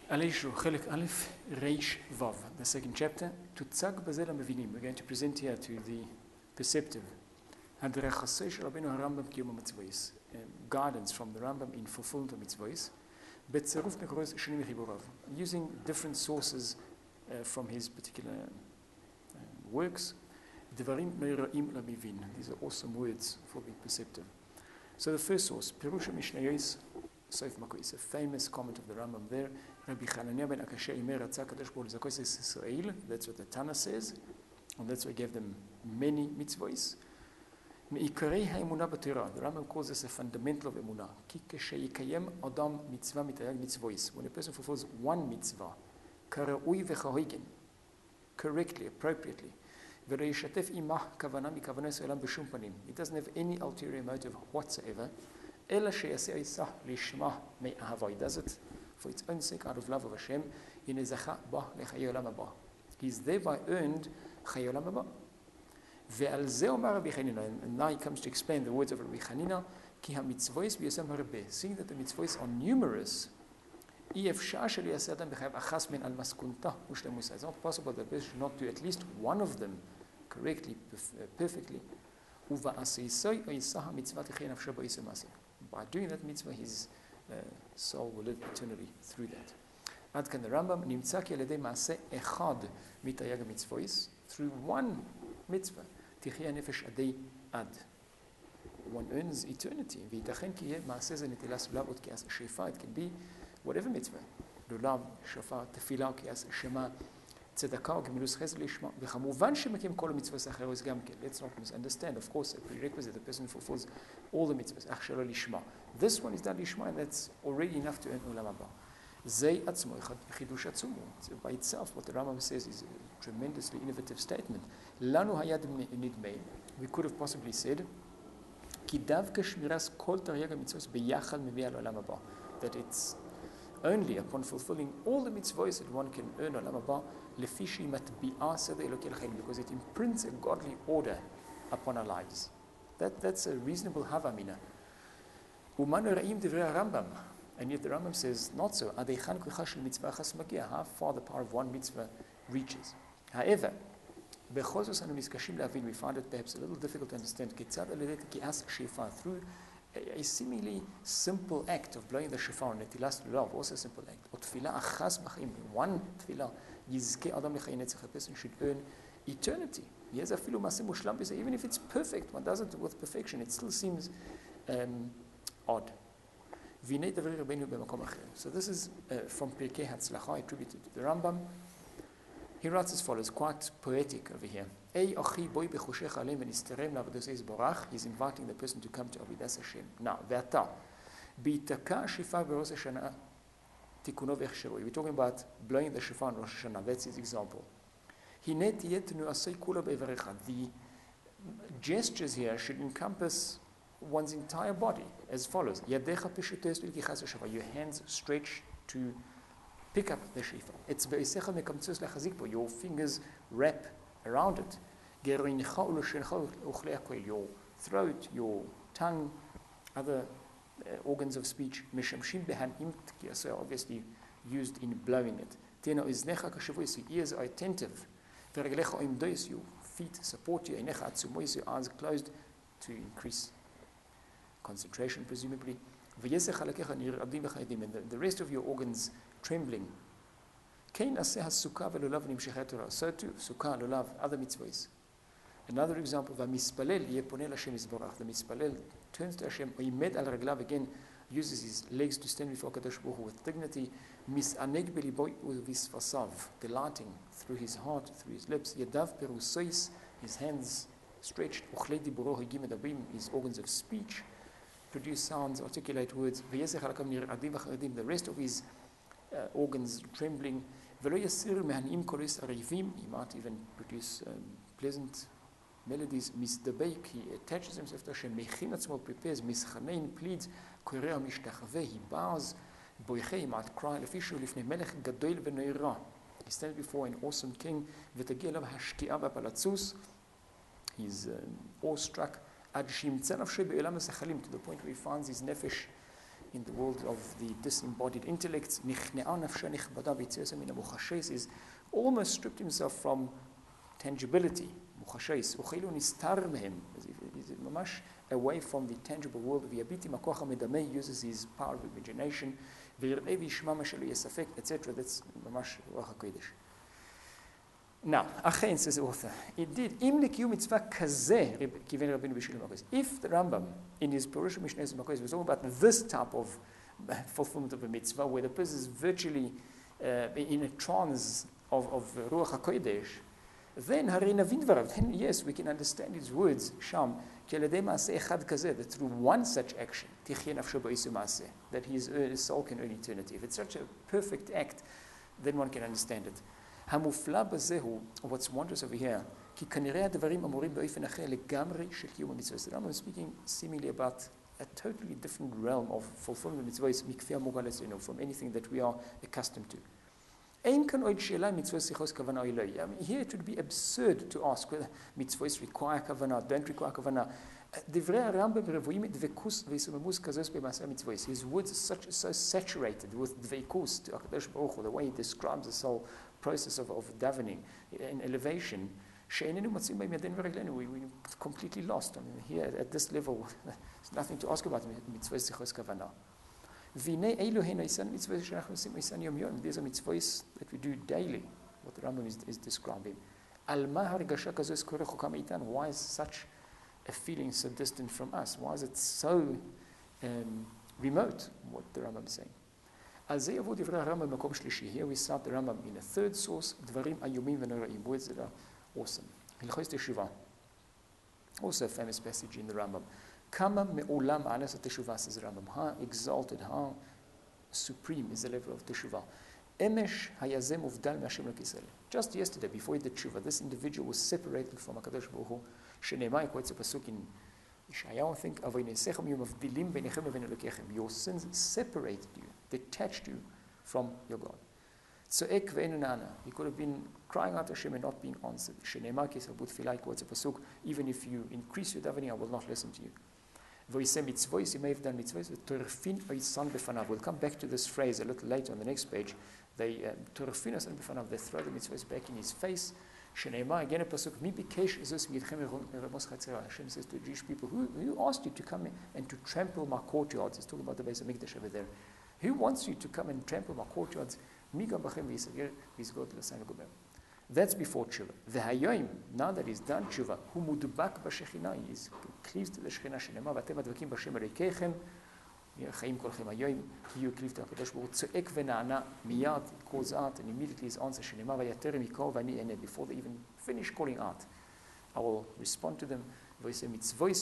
Aleishu, Chelik Aleph, Reish Vav, the second chapter. Tutzag Bazel Mevinim. We're going to present here to the perceptive. Guidance from the Rambam in fulfillment of mitzvahs. Using different sources from his particular works. These are awesome words for being perceptive. So the first source, Pirusha Mishnayos, Sof Makois, a famous comment of the Rambam there. Rabbi Chananya ben Akashya Imer Ratzah Kadosh Baruch Hu Zakos Israel. That's what the Tana says, and that's why he gave them many mitzvahs. Me'ikarei ha'emunah b'Torah. The Rambam calls this a fundamental of emunah. Ki kesheyikayem adam mitzvah mitayag mitzvahs. When a person fulfills one mitzvah, kara'ui v'chahoigen, correctly, appropriately, v'reishatef imah kavanah mikavanos elam b'shum panim. He doesn't have any ulterior motive whatsoever. Ela sheyaseh isah lishma me'ahava. He does it for its own sake, out of love of Hashem. Yinezacha ba lechayei olam haba. He's thereby earned chayei olam haba. And now he comes to explain the words of Rabbi Chanina. Seeing that the mitzvahs are numerous, it's not possible that a person should not do at least one of them correctly, perfectly. By doing that mitzvah, his soul will live eternally through that. Ad kan the Rambam nimtza ki al-yedei maaseh echad mitayag mitzvahs, through one mitzvah. Ad. One earns eternity. It can be whatever mitzvah. Lulav, shofar, tefillah, kias, shema, tzedakah, gemilus chesed lishma. וכמובן שמקים כל המצוות האחרות גם כן. Let's not misunderstand. Of course, a prerequisite, the person fulfills all the mitzvahs. אך שלא לשמה. This one is done lishma, and that's already enough to earn עולם הבא. זה עצמו חידוש עצום. By itself, what the Rambam says is a tremendously innovative statement. לנו היה נדמה, we could have possibly said, כי דווקא שמירת כל תרי"ג המצוות ביחד מביאה לעולם הבא. That it's only upon fulfilling all the mitzvahs that one can earn עולם הבא, לפי שהיא מטביעה סדר אלוקי לחיים, because it imprints a godly order upon our lives. That's a reasonable havamina. ומה נראים דברי הרמב"ם? And yet the Rambam says, not so. How far the power of one mitzvah reaches. However, we find it perhaps a little difficult to understand. Through a seemingly simple act of blowing the shofar, also a simple act. One tefillah, a person should earn eternity. Even if it's perfect, one does it with perfection, it still seems odd. So this is from Pirkei Hatzlacha, attributed to the Rambam. He writes as follows, quite poetic over here. He's inviting the person to come to Avodas Hashem. Now, we're talking about blowing the shofar on Rosh Hashanah. That's his example. The gestures here should encompass one's entire body as follows. Your hands stretch to pick up the shofar. Your fingers wrap around it. Your throat, your tongue, other organs of speech, so obviously used in blowing it. Your ears are attentive. Your feet support you. Your eyes closed to increase concentration, presumably. And the rest of your organs trembling. So too, sukkah, lulav, other mitzvahs. Another example, the mispalel turns to Hashem, again uses his legs to stand before Kadosh Baruch Hu with dignity, delighting through his heart, through his lips, his hands stretched, his organs of speech produce sounds, articulate words. The rest of his organs trembling. He might even produce pleasant melodies. He attaches himself to Hashem. Prepares, pleads, he bows, he might cry. He stands before an awesome king. He's awestruck. To the point where he finds his nefesh in the world of the disembodied intellect, is almost stripped himself from tangibility. He's away from the tangible world. He uses his power of imagination, etc. That's mamash ruach hakodesh. Now, Achen, says the author, indeed, if the Rambam in his Perush Mishneh Makos was talking about this type of fulfillment of a mitzvah, where the person is virtually in a trance of Ruach HaKodesh, then yes, we can understand his words, Sham, that through one such action, that his soul can earn eternity. If it's such a perfect act, then one can understand it. What's wondrous over here, the Rambam is speaking seemingly about a totally different realm of fulfillment of mitzvahs, from anything that we are accustomed to. Here it would be absurd to ask whether mitzvahs require kavanah, don't require kavanah. His words are so saturated with dveikus to HaKadosh Baruch Hu, the way he describes this whole process of davening and elevation. We're completely lost. I mean, here at this level, there's nothing to ask about mitzvahs zichos kavanah. These are mitzvahs that we do daily, what the Rambam is describing. Why is such a feeling so distant from us? Why is it so remote, what the Rambam is saying? Here we start the Rambam in a third source, words that are awesome. Also a famous passage in the Rambam. Kama me'olam anas teshuvah, says the Rambam. How exalted, how supreme is the level of teshuvah. Emesh hayazem uvdal me'Hashem l'Yisrael. Just yesterday, before he did teshuvah, this individual was separated from HaKadosh Baruch Hu. Shenemai quotes a pasuk in Yeshayahu, I think, your sins separated you, detached you from your God. So he could have been crying out to Hashem and not being answered. Quotes a pasuk, even if you increase your davening, I will not listen to you. You may have done mitzvahs. We'll come back to this phrase a little later on the next page. They throw the mitzvahs back in his face. Again a pasuk, Hashem says to Jewish people, who asked you to come and to trample my courtyards? He's talking about the Beis HaMikdash over there. Who wants you to come and trample my courtyards? That's before tshuva. The hayoim, now that he's done tshuva, hu mudbak b'shechina, he is cleaved to the Shechina. Shenema v'atem advakim b'Hashem elokeichem, chaim kolchem hayoim, you cleave to HaKadosh Baruch Hu, tzoek v'na'ana, miyad, it calls out, and immediately his answer, Shenema v'yaterem mikol v'ani ene, before they even finish calling out, I will respond to them. That's a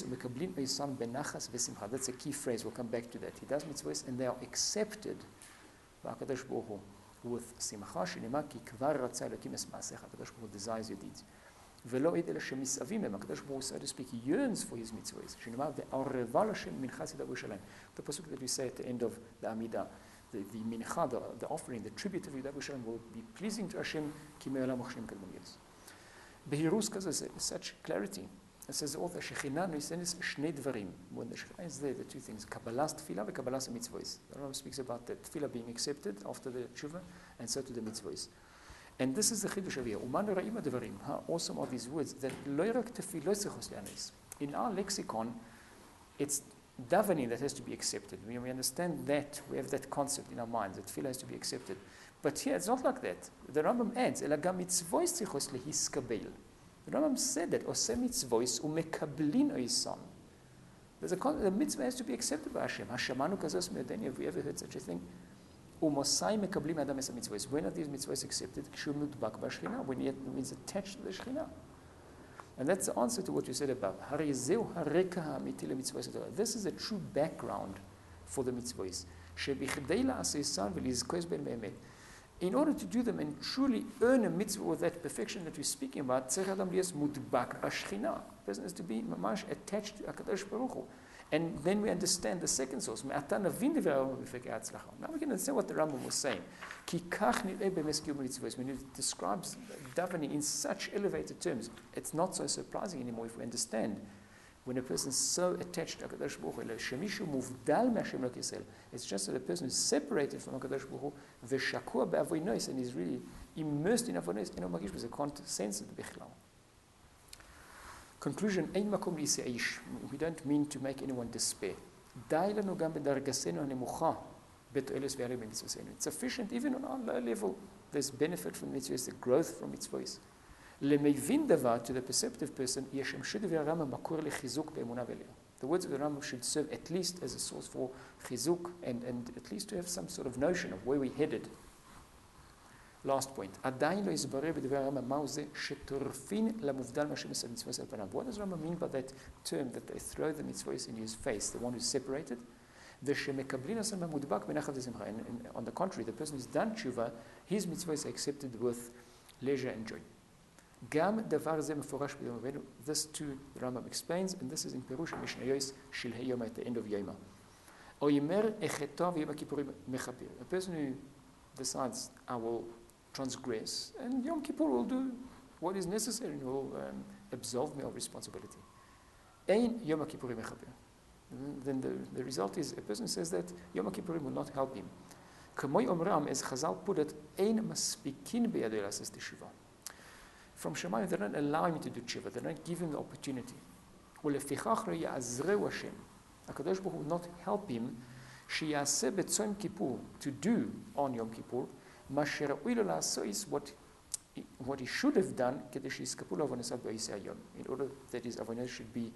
key phrase, we'll come back to that. He does mitzvahs and they are accepted by HaKadosh Baruch Hu with simcha, shenema ki kvar ratza elokim es ma'asecha. HaKadosh Baruch Hu desires your deeds. Velo ed el shemisavim hem. HaKadosh Baruch Hu, so to speak, yearns for his mitzvahs. Shenema ve'areva l'Hashem mincha tzedakah v'shalem. The pasuk that we say at the end of the Amidah, the mincha, the offering, the tribute of Yehuda v'shalem will be pleasing to Hashem ki me'olam Hashem kadmon yos. Behirus kazeh, such clarity. It says the author, Shechina noisenis shnei dvarim. When the Shechina is there, the two things, Kabbalas tefillah and Kabbalas mitzvahs. The Rambam speaks about the tefillah being accepted after the tshuva, and so to the mitzvahs. And this is the chidush of here. Uman ra'im advarim. How awesome are these words? That lo rak tefillah zichos le'anis. In our lexicon, it's davening that has to be accepted. We understand that, we have that concept in our minds, that tefillah has to be accepted. But here, it's not like that. The Rambam adds, Elagam mitzvahs zichos lehiskabel. The Rambam said that Oseh mitzvos umekablin oisam. The mitzvah has to be accepted by Hashem. Hashamanu kazos me'adeni. Have we ever heard such a thing? Umosai mekablim adam es mitzvos. When are these mitzvahs accepted? Kshumut bak b'shchina. When it means attached to the Shechina. And that's the answer to what you said above. Harizeu hareka ha'amiti le'mitzvos. This is a true background for the mitzvahs. Shebichdei la'aseisan v'lizkois ben me'emet. In order to do them and truly earn a mitzvah with that perfection that we're speaking about, tzarich adam liyas mudbak b'shchina. The person has to be mamash attached to HaKadosh Baruch Hu. And then we understand the second source. Now we can understand what the Rambam was saying. When it describes davening in such elevated terms, it's not so surprising anymore if we understand When a person is so attached to HaKadosh Baruch Hu, shemishu muvdal me'Hashem Elok Yisrael, it's just that a person is separated from HaKadosh Baruch Hu, v'shakua be'avonos, and is really immersed in avonos, eno margish b'zeh, can't sense it bichlal. Conclusion, ein makom li'iseish. We don't mean to make anyone despair. Dai lanu gam b'dargasenu hanemucha betoeles ve'arei b'mitzvosenu. It's sufficient, even on our low level, there's benefit from mitzvahs, the growth from mitzvahs. למבין דבר, to the perceptive person, ישמשו דברי הרמב"ם מקור לחיזוק באמונה ואליה. The words of the Rambam should serve at least as a source for chizuk and at least to have some sort of notion of where we're headed. Last point. עדיין לא יסברר בדברי הרמב"ם מהו זה שטורפין למובדל מה שמסד מצוות על פניו. What does Rambam mean by that term that they throw the mitzvahs in his face, the one who's separated? ושמקבלין הסם המודבק בנחת ושמחה. And on the contrary, the person who's done tshuva, his mitzvahs are accepted with leisure and joy. גם דבר זה מפורש ביום רבינו. This too, the Rambam explains, and this is in פירוש המשניות של היום at the end of יומא. או יאמר החטא ויום הכיפורים מכפר. A person who decides, I will transgress, and Yom Kippur will do what is necessary and will absolve me of responsibility. אין יום הכיפורים מכפר. Then the result is, a person says that Yom Kippurim will not help him. כמוי אומרם, as Chazal put it, אין מספיקין בידו לעשות תשובה. From Shemayim, they don't allow him to do tshuva. They don't give him the opportunity. ולפיכך לא יעזרהו השם. HaKadosh Baruch Hu will not help him שיעשה בצום כיפור, to do on Yom Kippur, מה שראוי לו לעשות, what he should have done, כדי שיזכפו לו עוונותיו בעשה היום, in order that his עוונות should be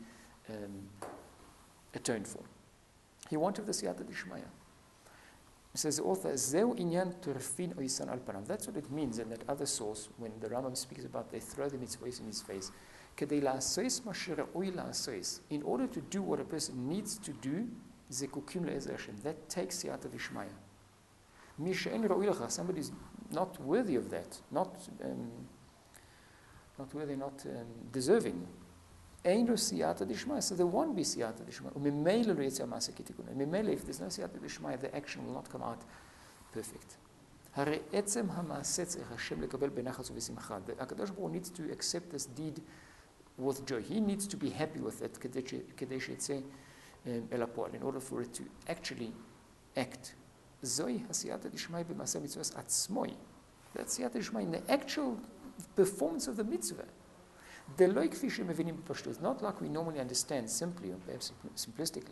atoned for. He wanted the siyata d'shmaya. Says the author, Zeu inyan turfin oisan al panam. That's what it means in that other source when the Rambam speaks about they throw the mitzvahs in his face. Kedei la'asois ma she'ra'oi la'asois. In order to do what a person needs to do, zekukim le'ezer Hashem. That takes siyata d'shmaya. Mi she'en ra'oi lecha. Somebody is not worthy of that, not deserving. Ein lo siyata d'shmaya. So there won't be siyata d'shmaya. U'mimele lo yetzeh ma'aseh kitikun. And mimele, if there's no siyata d'shmaya, the action will not come out perfect. Harei etzem ha'ma'aseh tzarich Hashem lekabel benachas u'v'simcha. The HaKadosh Baruch Hu needs to accept this deed with joy. He needs to be happy with it, kedei sheyetzeh el ha'po'al, in order for it to actually act. Zoi ha'siyata d'shmaya b'ma'aseh mitzvahs atzmoi. That's siyata d'shmaya in the actual performance of the mitzvah. It's not like we normally understand simply, or perhaps simplistically.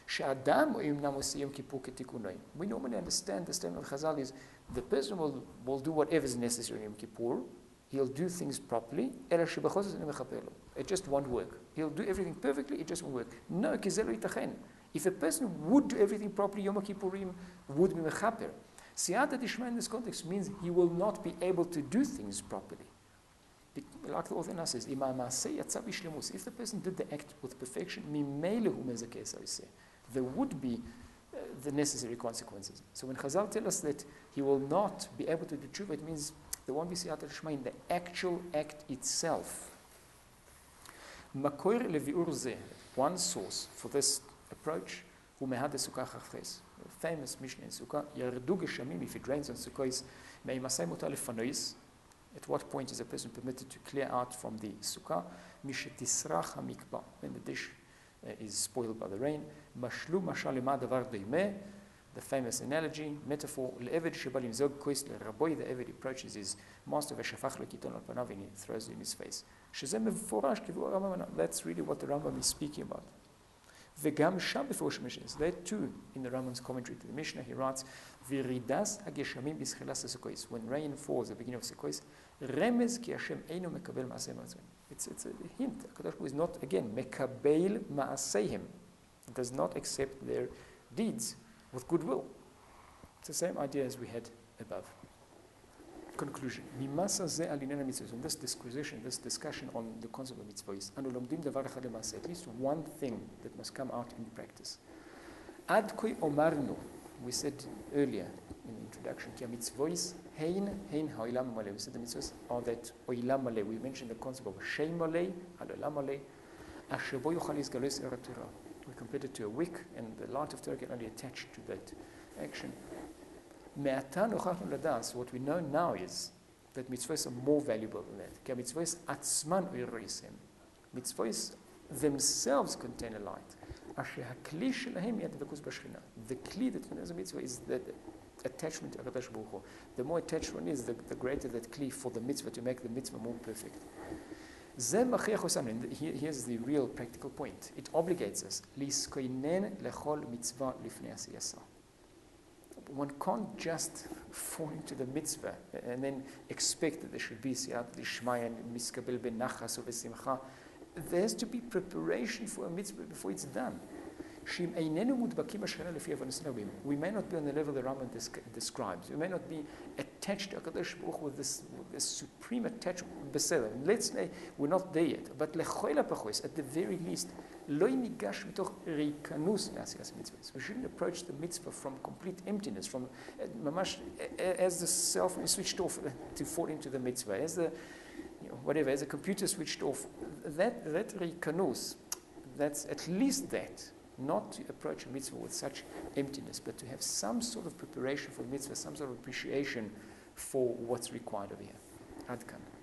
We normally understand the statement of Chazal is the person will do whatever is necessary in Yom Kippur. He'll do things properly. It just won't work. He'll do everything perfectly, it just won't work. No, if a person would do everything properly, Yom Kippurim would be mechaper. Siyata d'shmaya in this context means he will not be able to do things properly. Like the author now says, if the person did the act with perfection, there would be the necessary consequences. So when Chazal tell us that he will not be able to do tshuva, it means there won't be siyata d'shmaya in the actual act itself. One source for this approach, famous Mishnah in Sukkah, if it rains on Sukkah, at what point is a person permitted to clear out from the sukkah? Mishetisrach hamikba, when the dish is spoiled by the rain. Mashlu mashal lema davar doimeh, the famous analogy, metaphor. Le'eved sheba limzog kois le'raboy, the Eved approaches his master v'shafach lekiton al panav, and he throws it in his face. Shezeh meforash kivu Rambam. That's really what the Rambam is speaking about. V'gam sham beforosh Mishnah. There too, in the Rambam's commentary to the Mishnah, he writes, V'ridas hageshamim bischilas Sukkos. When rain falls at the beginning of Sukkos, remez ki Hashem eino mekabel ma'aseh ma'aseh. It's a hint. HaKadosh Baruch Hu is not, again, mekabel ma'asehim. It does not accept their deeds with goodwill. It's the same idea as we had above. Conclusion. Mimasa ze alinena mitzvahs. In this disquisition, this discussion on the concept of mitzvahs, anu lomdim davar echad lema'aseh. At least one thing that must come out in practice. Ad koi omarnu. We said earlier in the introduction, ki mitzvahs hein ha'olam maleh. We said the mitzvahs are that olam maleh. We mentioned the concept of shem maleh, al-olam maleh, asher bo yochal yizgalos erat Torah. We compared it to a wick, and the light of Torah can only attach to that action. Me'atan ochachnu ladas. What we know now is that mitzvahs are more valuable than that. Ki mitzvahs atzman u'yiroisem. Mitzvahs themselves contain a light. אשר הכלי שלהם יהיה דבקות בשכינה. The kli that contains a mitzvah is the attachment to HaKadosh Baruch Hu. The more attached one is, the greater that kli for the mitzvah to make the mitzvah more perfect. זה מכריח אותנו, here's the real practical point. It obligates us, להסכונן לכל מצווה לפני עשייתה. One can't just fall into the mitzvah and then expect that there should be siyat lishmaya and miskabel benachas or besimcha. There has to be preparation for a mitzvah before it's done. We may not be on the level the Rambam describes. We may not be attached to HaKadosh Baruch Hu with this supreme attachment. Let's say we're not there yet. But at the very least, we shouldn't approach the mitzvah from complete emptiness, from as the cell phone is switched off to fall into the mitzvah, as the as the computer switched off. That rikanus, that's at least that. Not to approach a mitzvah with such emptiness, but to have some sort of preparation for the mitzvah, some sort of appreciation for what's required over here. Ad kan.